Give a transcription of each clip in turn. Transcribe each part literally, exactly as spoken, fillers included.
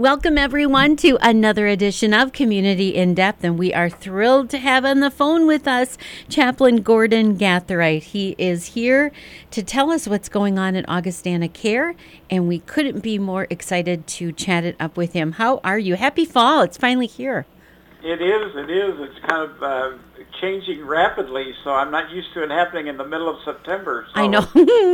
Welcome, everyone, to another edition of Community In Depth, and we are thrilled to have on the phone with us Chaplain Gordon Gathright. He is here to tell us what's going on at Augustana Care, and we couldn't be more excited to chat it up with him. How are you? Happy fall. It's finally here. It is, it is. It's kind of uh, changing rapidly, so I'm not used to it happening in the middle of September. So. I know.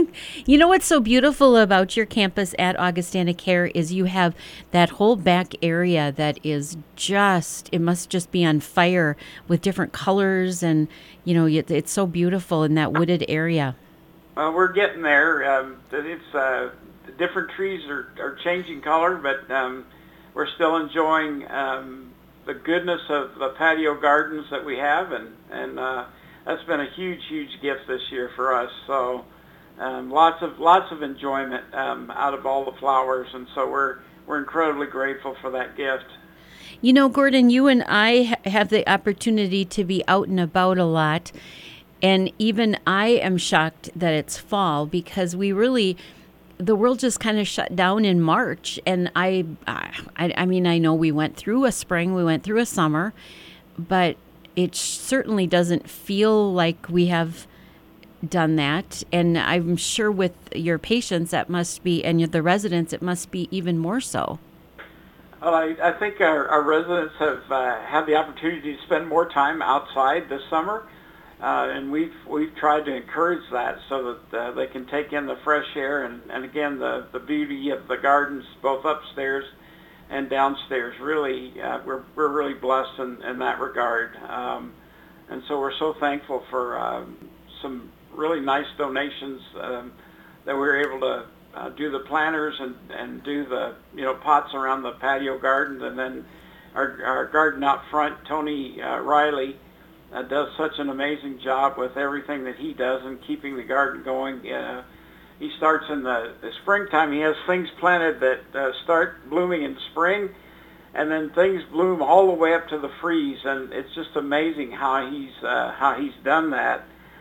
You know what's so beautiful about your campus at Augustana Care is you have that whole back area that is just, it must just be on fire with different colors, and, you know, it's so beautiful in that wooded area. Well, we're getting there. Um, it's uh, the different trees are, are changing color, but um, we're still enjoying um, the goodness of the patio gardens that we have, and and uh, that's been a huge, huge gift this year for us. So um, lots of lots of enjoyment um, out of all the flowers, and so we're we're incredibly grateful for that gift. You know, Gordon, you and I ha- have the opportunity to be out and about a lot, and even I am shocked that it's fall because we really. The world just kind of shut down in March, and I, I, I mean, I know we went through a spring, we went through a summer, but it certainly doesn't feel like we have done that. And I'm sure with your patients, that must be, and the residents, it must be even more so. Well, I, I think our, our residents have uh, had the opportunity to spend more time outside this summer. Uh, and we've we've tried to encourage that so that uh, they can take in the fresh air and, and again the, the beauty of the gardens both upstairs and downstairs. Really, uh, we're we're really blessed in, in that regard, um, and so we're so thankful for um, some really nice donations um, that we were able to uh, do the planters and, and do the you know pots around the patio garden, and then our our garden out front, Tony uh, Riley. Uh, does such an amazing job with everything that he does in keeping the garden going. Uh, he starts in the, the springtime. He has things planted that uh, start blooming in spring, and then things bloom all the way up to the freeze. And it's just amazing how he's uh, how he's done that.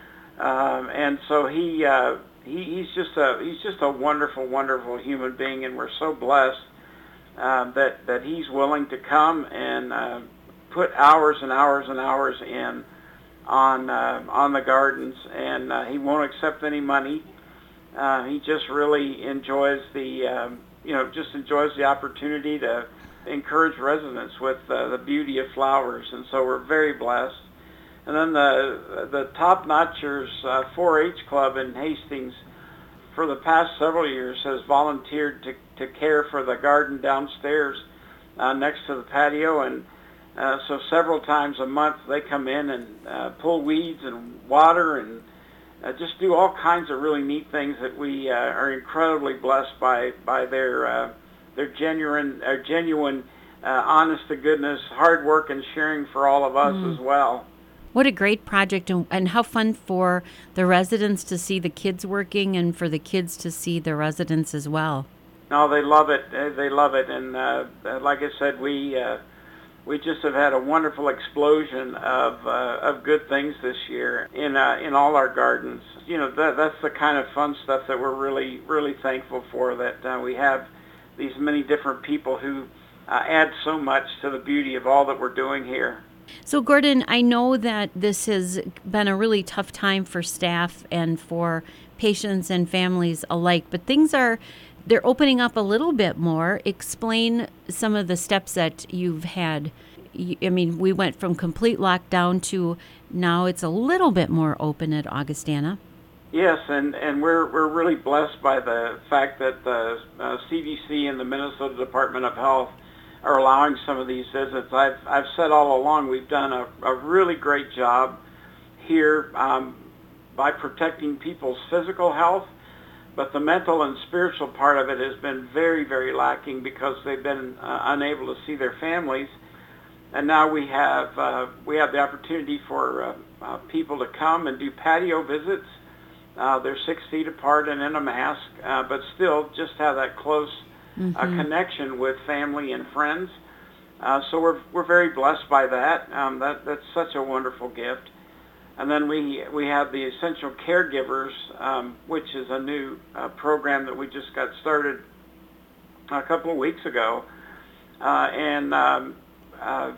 Um, and so he, uh, he he's just a he's just a wonderful, wonderful human being, and we're so blessed uh, that that he's willing to come and. Uh, put hours and hours and hours in on uh, on the gardens, and uh, he won't accept any money. Uh, he just really enjoys the um, you know just enjoys the opportunity to encourage residents with uh, the beauty of flowers, and so we're very blessed. And then the the Top Notchers uh, four H Club in Hastings, for the past several years, has volunteered to to care for the garden downstairs uh, next to the patio, and Uh, so several times a month they come in and uh, pull weeds and water and uh, just do all kinds of really neat things that we uh, are incredibly blessed by by their uh, their genuine uh, genuine uh, honest to goodness hard work and sharing for all of us mm. as well. What a great project, and, and how fun for the residents to see the kids working and for the kids to see the residents as well. No, they love it. They love it, and uh, like I said, we. Uh, We just have had a wonderful explosion of uh, of good things this year in uh, in all our gardens. You know, that, that's the kind of fun stuff that we're really really thankful for. That uh, we have these many different people who uh, add so much to the beauty of all that we're doing here. So, Gordon, I know that this has been a really tough time for staff and for patients and families alike, but things are. They're opening up a little bit more. Explain some of the steps that you've had. I mean, we went from complete lockdown to now it's a little bit more open at Augustana. Yes, and, and we're we're really blessed by the fact that the uh, C D C and the Minnesota Department of Health are allowing some of these visits. I've I've said all along we've done a, a really great job here um, by protecting people's physical health. But the mental and spiritual part of it has been very, very lacking because they've been uh, unable to see their families. And now we have uh, we have the opportunity for uh, uh, people to come and do patio visits. Uh, they're six feet apart and in a mask, uh, but still just have that close mm-hmm. uh, connection with family and friends. Uh, so we're we're very blessed by that. Um, that that's such a wonderful gift. And then we we have the Essential Caregivers, um, which is a new uh, program that we just got started a couple of weeks ago. uh, and um, uh,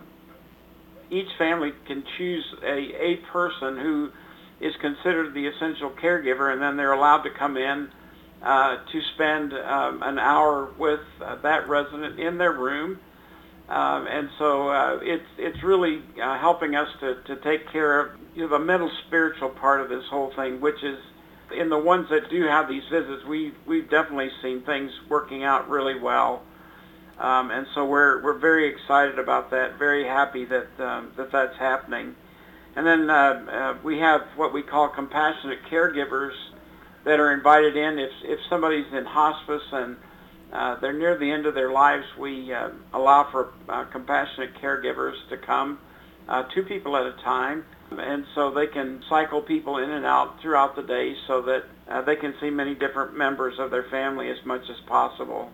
each family can choose a, a person who is considered the essential caregiver, and then they're allowed to come in uh, to spend um, an hour with uh, that resident in their room. Um, and so uh, it's it's really uh, helping us to, to take care of, you know, the mental spiritual part of this whole thing, which is in the ones that do have these visits, we we've definitely seen things working out really well. Um, and so we're we're very excited about that, very happy that um, that that's happening. And then uh, uh, we have what we call compassionate caregivers that are invited in. If if somebody's in hospice and uh, they're near the end of their lives, we uh, allow for uh, compassionate caregivers to come, uh, two people at a time, and so they can cycle people in and out throughout the day so that uh, they can see many different members of their family as much as possible.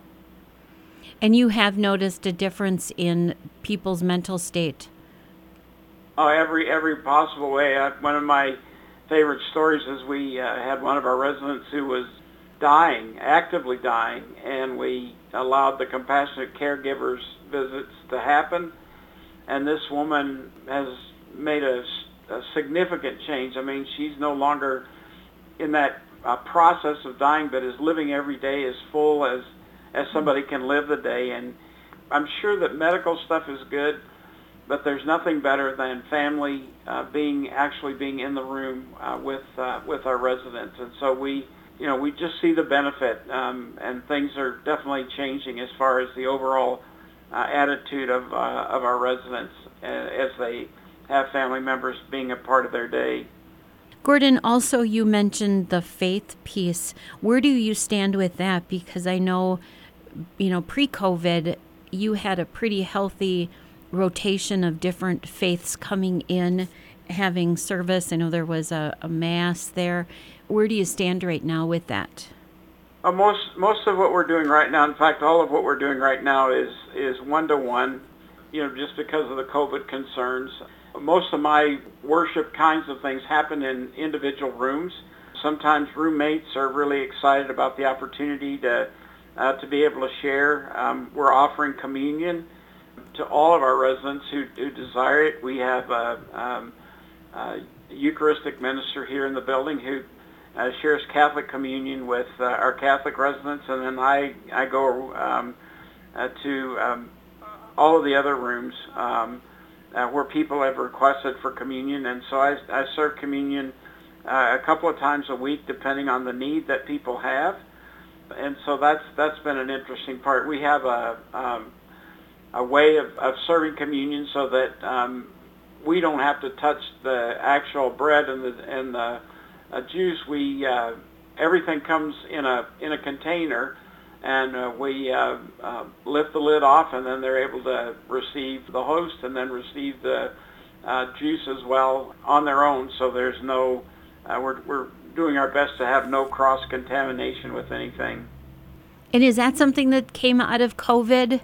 And you have noticed a difference in people's mental state? Oh, every every possible way. I, one of my favorite stories is we uh, had one of our residents who was dying, actively dying, and we allowed the compassionate caregivers visits to happen. And this woman has made a, a significant change. I mean, she's no longer in that uh, process of dying, but is living every day as full as as somebody can live the day. And I'm sure that medical stuff is good, but there's nothing better than family uh, being actually being in the room uh, with uh, with our residents. And so we, you know, we just see the benefit, um, and things are definitely changing as far as the overall uh, attitude of uh, of our residents uh, as they have family members being a part of their day. Gordon, also you mentioned the faith piece. Where do you stand with that? Because I know, you know, pre-COVID, you had a pretty healthy rotation of different faiths coming in, having service. I know there was a, a mass there. Where do you stand right now with that? Uh, most most of what we're doing right now, in fact, all of what we're doing right now is is one to one. You know, just because of the COVID concerns. Most of my worship kinds of things happen in individual rooms. Sometimes roommates are really excited about the opportunity to uh, to be able to share. Um, we're offering communion to all of our residents who, who desire it. We have a, um, a Eucharistic minister here in the building who uh, shares Catholic communion with uh, our Catholic residents, and then I, I go um, uh, to um, all of the other rooms um, uh, where people have requested for communion, and so I, I serve communion uh, a couple of times a week depending on the need that people have. And so that's that's been an interesting part. We have a um, a way of, of serving communion so that um, we don't have to touch the actual bread and the and the uh, juice. We uh, everything comes in a in a container, and uh, we uh, uh, lift the lid off, and then they're able to receive the host and then receive the uh, juice as well on their own. So there's no uh, we're we're doing our best to have no cross contamination with anything. And is that something that came out of COVID?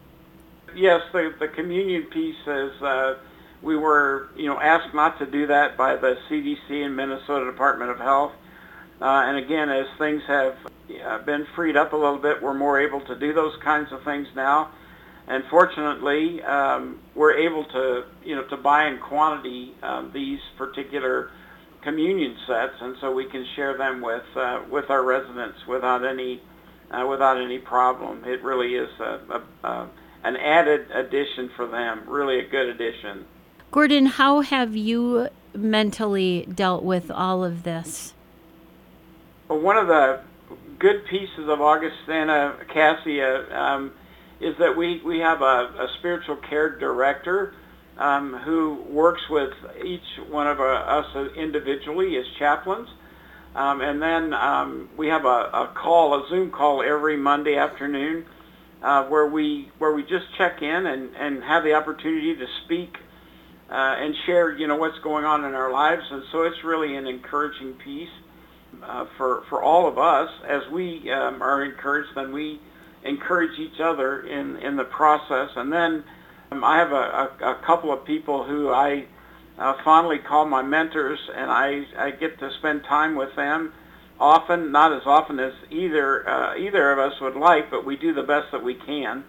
Yes, the, the communion piece is, uh, we were, you know, asked not to do that by the C D C and Minnesota Department of Health. Uh, and again, as things have uh, been freed up a little bit, we're more able to do those kinds of things now. And fortunately, um, we're able to, you know, to buy in quantity um, these particular communion sets, and so we can share them with uh, with our residents without any uh, without any problem. It really is a, a, a an added addition for them, really a good addition. Gordon, how have you mentally dealt with all of this? Well, one of the good pieces of Augustana Cassia um, is that we, we have a, a spiritual care director um, who works with each one of our, us individually as chaplains. Um, and then um, we have a, a call, a Zoom call every Monday afternoon Uh, where we where we just check in and, and have the opportunity to speak uh, and share, you know, what's going on in our lives. And so it's really an encouraging piece uh, for for all of us. As we um, are encouraged, then we encourage each other in, in the process. And then um, I have a, a, a couple of people who I uh, fondly call my mentors, and I, I get to spend time with them. Often, not as often as either uh, either of us would like, but we do the best that we can.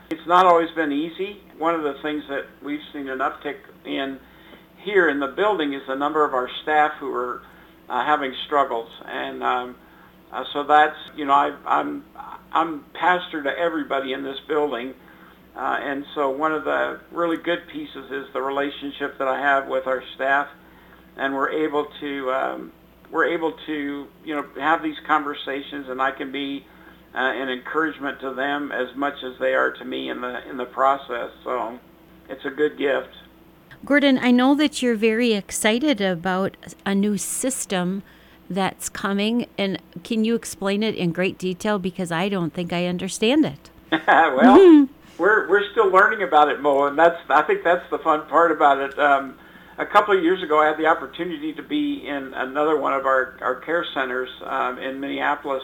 It's not always been easy. One of the things that we've seen an uptick in here in the building is the number of our staff who are uh, having struggles, and um, uh, so that's you know I, I'm I'm pastor to everybody in this building, uh, and so one of the really good pieces is the relationship that I have with our staff, and we're able to um, we're able to you know have these conversations, and I can be uh, an encouragement to them as much as they are to me in the in the process. So it's a good gift. Gordon, I know that you're very excited about a new system that's coming, and can you explain it in great detail, because I don't think I understand it. Well, mm-hmm. we're we're still learning about it, Mo, and that's I think that's the fun part about it. Um, a couple of years ago, I had the opportunity to be in another one of our, our care centers um, in Minneapolis,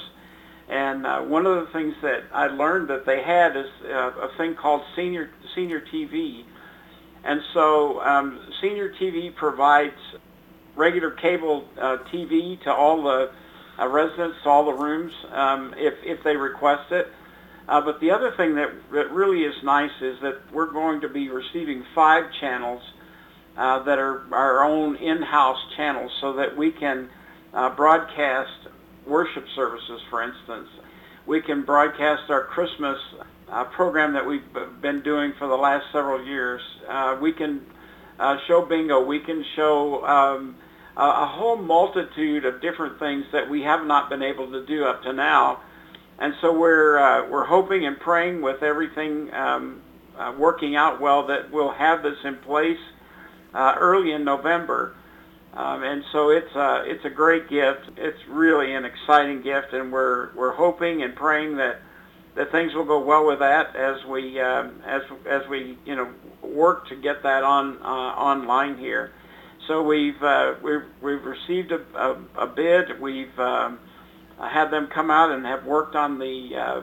and uh, one of the things that I learned that they had is uh, a thing called senior senior T V. And so um, Senior T V provides regular cable uh, T V to all the uh, residents, to all the rooms, um, if, if they request it. Uh, but the other thing that, that really is nice is that we're going to be receiving five channels uh, that are our own in-house channels, so that we can uh, broadcast worship services, for instance. We can broadcast our Christmas Uh, program that we've been doing for the last several years. Uh, we can uh, show bingo. We can show um, a, a whole multitude of different things that we have not been able to do up to now. And so we're uh, we're hoping and praying, with everything um, uh, working out well, that we'll have this in place uh, early in November. Um, and so it's uh, it's a great gift. It's really an exciting gift, and we're we're hoping and praying that. that things will go well with that as we um, as as we you know work to get that on uh, online here. So we've uh, we've we've received a, a, a bid. We've um, had them come out and have worked on the uh,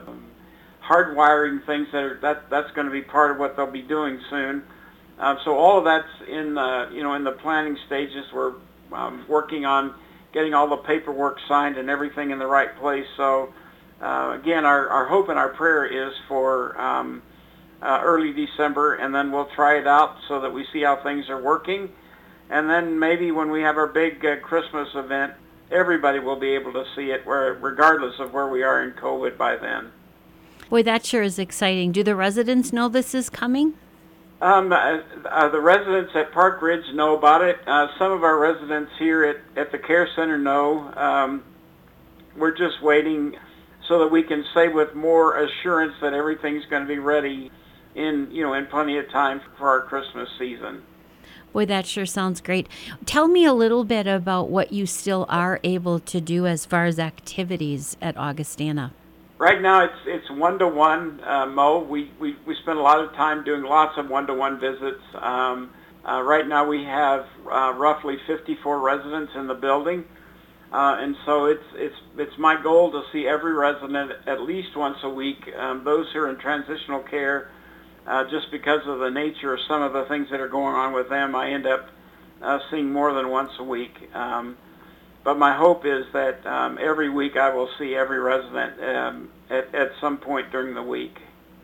hardwiring things that are that that's going to be part of what they'll be doing soon. Uh, so all of that's in uh, you know in the planning stages. We're um, working on getting all the paperwork signed and everything in the right place. So. Uh, again, our, our hope and our prayer is for um, uh, early December, and then we'll try it out so that we see how things are working. And then maybe when we have our big uh, Christmas event, everybody will be able to see it, where, regardless of where we are in COVID by then. Boy, that sure is exciting. Do the residents know this is coming? Um, uh, uh, the residents at Park Ridge know about it. Uh, some of our residents here at, at the care center know. Um, we're just waiting so that we can say with more assurance that everything's going to be ready in, you know, in plenty of time for our Christmas season. Boy, that sure sounds great. Tell me a little bit about what you still are able to do as far as activities at Augustana. Right now, it's it's one-to-one, uh, Mo. We, we, we spend a lot of time doing lots of one-to-one visits. Um, uh, right now, we have uh, roughly fifty-four residents in the building. Uh, and so it's it's it's my goal to see every resident at least once a week. Um, those who are in transitional care, uh, just because of the nature of some of the things that are going on with them, I end up uh, seeing more than once a week. Um, but my hope is that um, every week I will see every resident um, at, at some point during the week.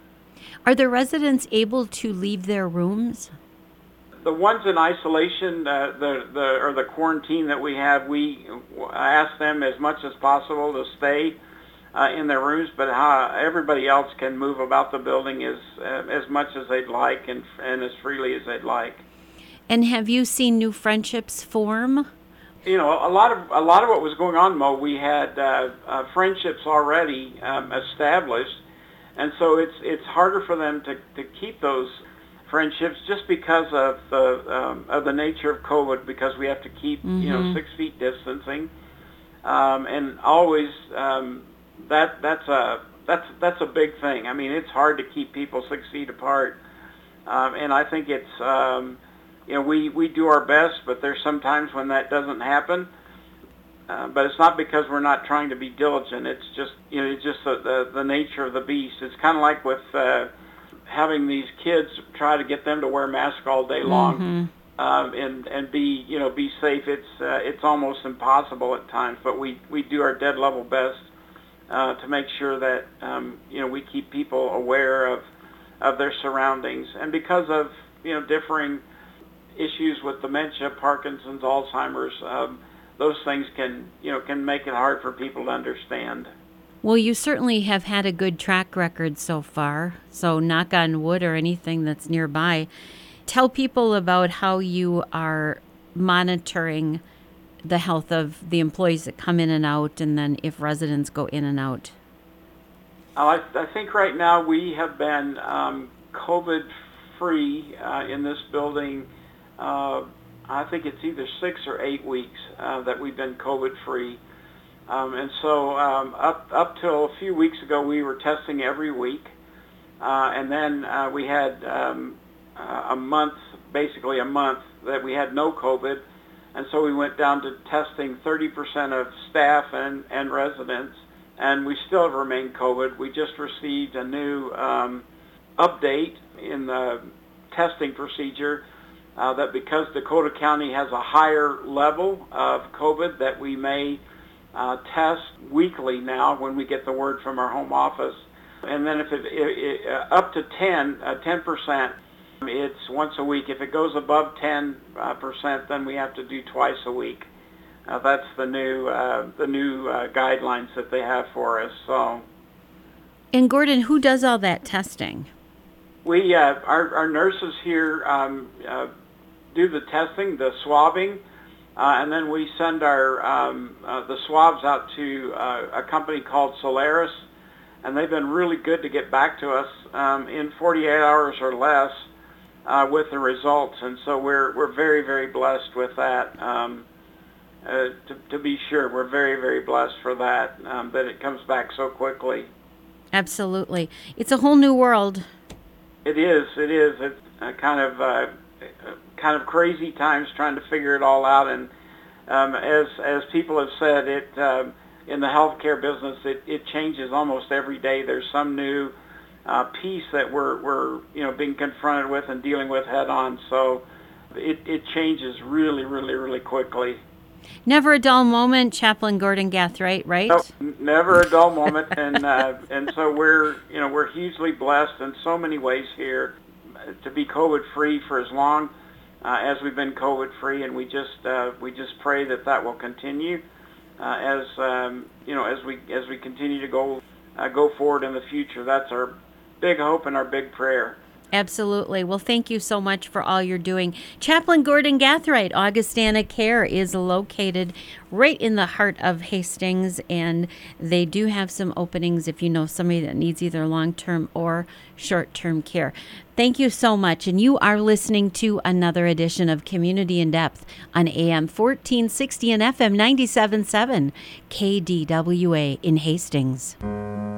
Are the residents able to leave their rooms? The ones in isolation, uh, the the or the quarantine that we have, we ask them as much as possible to stay uh, in their rooms. But how everybody else can move about the building is uh, as much as they'd like, and and as freely as they'd like. And have you seen new friendships form? You know, a lot of a lot of what was going on, Mo. We had uh, uh, friendships already um, established, and so it's it's harder for them to to keep those friendships just because of the um, of the nature of COVID, because we have to keep mm-hmm. you know six feet distancing, um, and always um, that that's a that's that's a big thing. I mean, it's hard to keep people six feet apart, um, and I think it's um, you know we, we do our best, but there's sometimes when that doesn't happen. Uh, but it's not because we're not trying to be diligent. It's just you know it's just the the, the nature of the beast. It's kind of like with uh, having these kids, try to get them to wear masks all day long, mm-hmm. um, and and be you know be safe. It's uh, it's almost impossible at times, but we, we do our dead level best uh, to make sure that um, you know we keep people aware of of their surroundings. And because of, you know, differing issues with dementia, Parkinson's, Alzheimer's, um, those things can, you know, can make it hard for people to understand. Well, you certainly have had a good track record so far, so knock on wood or anything that's nearby. Tell people about how you are monitoring the health of the employees that come in and out, and then if residents go in and out. Uh, I, I think right now we have been um, COVID-free uh, in this building. Uh, I think it's either six or eight weeks uh, that we've been COVID-free. Um, and so um, up up till a few weeks ago, we were testing every week. Uh, and then uh, we had um, uh, a month, basically a month, that we had no COVID. And so we went down to testing thirty percent of staff and, and residents. And we still have remained COVID. We just received a new um, update in the testing procedure uh, that because Dakota County has a higher level of COVID, that we may uh, test weekly now when we get the word from our home office. And then if it, it, it uh, up to ten, uh, ten percent, it's once a week. If it goes above ten percent, then we have to do twice a week. Uh, that's the new uh, the new uh, guidelines that they have for us. So, and Gordon, who does all that testing? We uh, our our nurses here um, uh, do the testing, the swabbing, uh, and then we send our um, uh, the swabs out to uh, a company called Solaris, and they've been really good to get back to us um, in forty-eight hours or less uh, with the results, and so we're we're very very blessed with that. Um, Uh, to, to be sure, we're very, very blessed for that, um, that it comes back so quickly. Absolutely. It's a whole new world. It is. It is. It's uh, kind of uh, kind of crazy times trying to figure it all out. And um, as as people have said, it um, in the healthcare business, it, it changes almost every day. There's some new uh, piece that we're we're you know being confronted with and dealing with head on. So it it changes really, really, really quickly. Never a dull moment, Chaplain Gordon Gathright, right? Nope, never a dull moment, and uh, and so we're you know we're hugely blessed in so many ways here to be COVID free for as long uh, as we've been COVID free, and we just uh, we just pray that that will continue uh, as um, you know as we as we continue to go uh, go forward in the future. That's our big hope and our big prayer. Absolutely. Well, thank you so much for all you're doing. Chaplain Gordon Gathright, Augustana Care is located right in the heart of Hastings, and they do have some openings if you know somebody that needs either long-term or short-term care. Thank you so much, and you are listening to another edition of Community in Depth on A M fourteen sixty and F M ninety-seven point seven K D W A in Hastings.